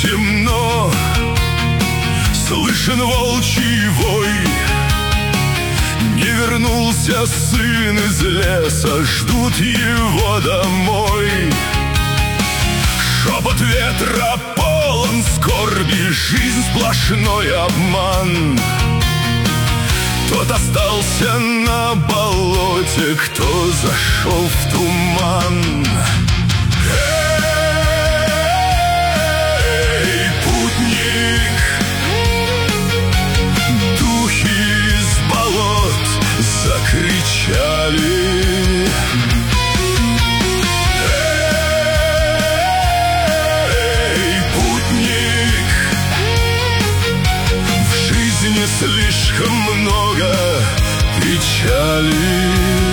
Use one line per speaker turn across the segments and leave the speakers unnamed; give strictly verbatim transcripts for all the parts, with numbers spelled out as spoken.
темно, слышен волчий вой. Не вернулся сын из леса, ждут его домой. Шепот ветра полон скорби, жизнь сплошной обман. Тот остался на болоте, кто зашел в туман. Эй, путник, духи из болот закричали. Эй, путник, в жизни слишком много печали.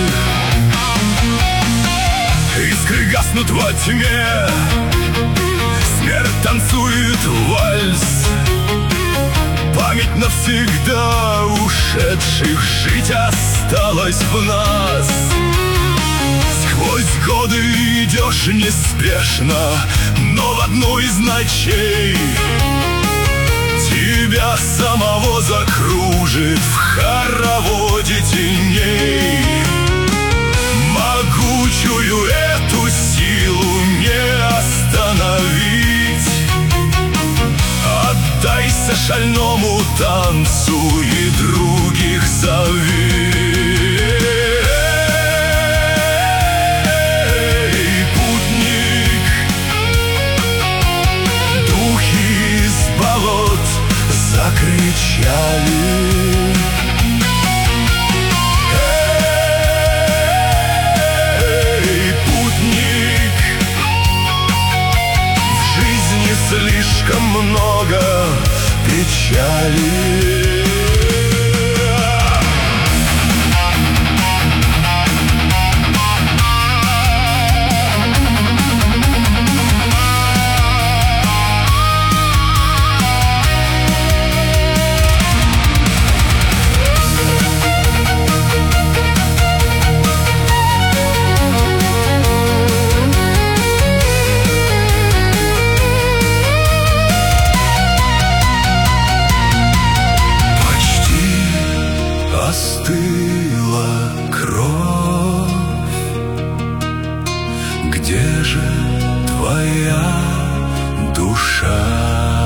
Искры гаснут во тьме, смерть танцует вальс. Память навсегда ушедших жить осталась в нас. Сквозь годы идешь неспешно, но в одну из ночей тебя самого закружит в хороводе теней. Могучую эту силу не остановить. Отдайся шальному танцу и других зови. Эй, путник, духи из болот закричали. Слишком много печали. Остыла кровь. Где же твоя душа?